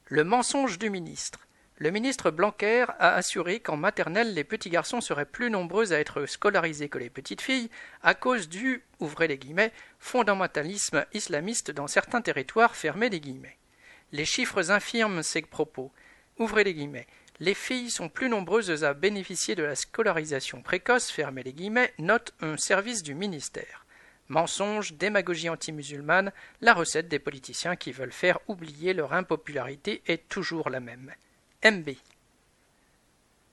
Le mensonge du ministre. Le ministre Blanquer a assuré qu'en maternelle, les petits garçons seraient plus nombreux à être scolarisés que les petites filles à cause du « ouvrez les guillemets » fondamentalisme islamiste dans certains territoires fermés les guillemets. Les chiffres infirment ces propos. Ouvrez les guillemets. Les filles sont plus nombreuses à bénéficier de la scolarisation précoce, fermez les guillemets, note un service du ministère. Mensonge, démagogie anti-musulmane, la recette des politiciens qui veulent faire oublier leur impopularité est toujours la même. MB.